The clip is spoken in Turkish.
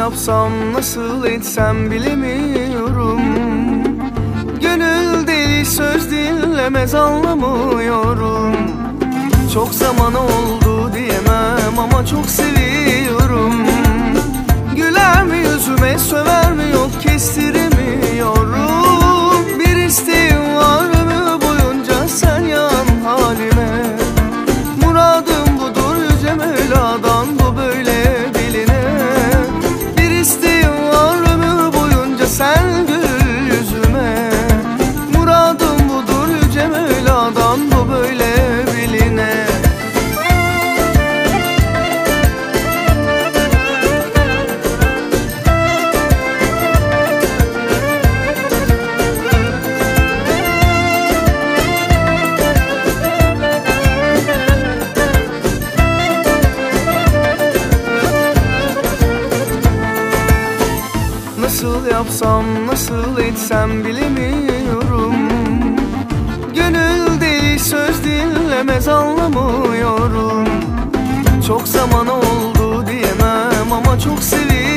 yapsam, nasıl etsem bilemiyorum. Gönül deli, söz dinlemez, anlamıyorum. Çok zaman oldu diyemem ama çok seviyorum. Güler mi yüzüme, söver mi yok, kestiremiyorum. Bir isteğim var ömür boyunca, sen yan halime. Muradım budur yüce Mevla'dan, bu böyle biline. Bir isteğim var ömür boyunca, sen gül yüzüme. Muradım budur yüce Mevla'dan, bu böyle biline. Nasıl yapsam, nasıl etsem bilemiyorum. Gönül deli, söz dinlemez, anlamıyorum. Çok zaman oldu diyemem ama çok seviyorum.